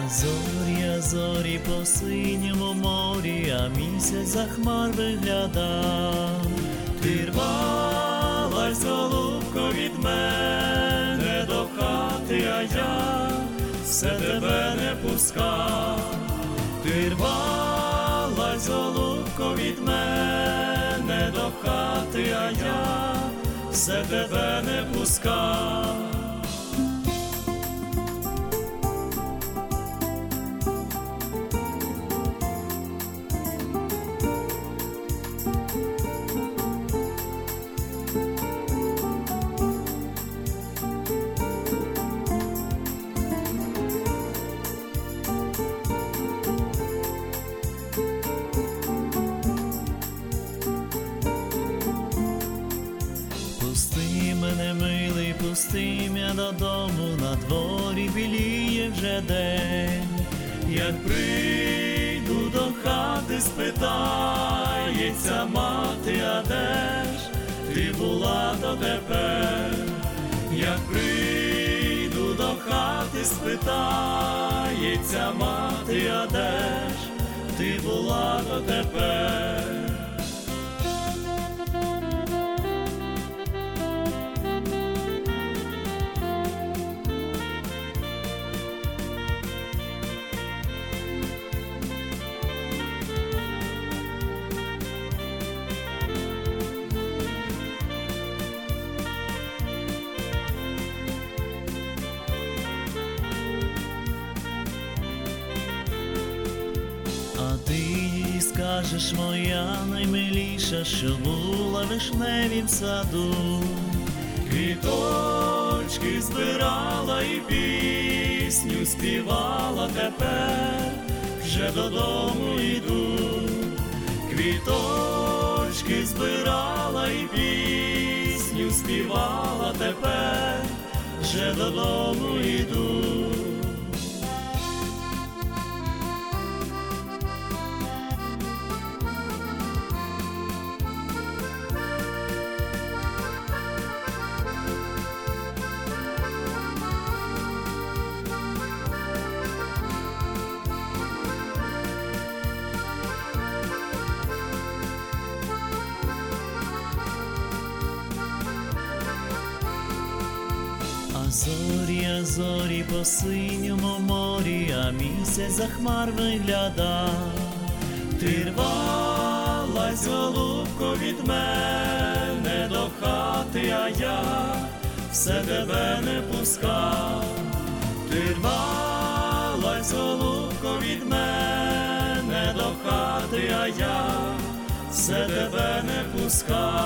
А зорі по синьому морі, а місяць за хмар виглядав. Ти рвалась, голубко, від мене до хати, а я все тебе не пускав. Ти рвалась, голубко, від мене до хати, а я все тебе не пускав. Пусти мене, милий, пусти мене додому, на дворі біліє вже день. Як прийду до хати, спитається мати, а де ж ти була дотепер? Як прийду до хати, спитається мати, а де ж ти була дотепер? А ти їй скажеш, моя наймиліша, що була в вишневім саду, квіточки збирала і пісню співала, тепер вже додому йду. Квіточки збирала і пісню співала, тепер вже додому йду. А зорі по синьому морі, а місяць за хмар виглядав. Ти рвалась, голубко, від мене до хати, а я все тебе не пускав. Ти рвалась, голубко, від мене до хати, а я все тебе не пускав.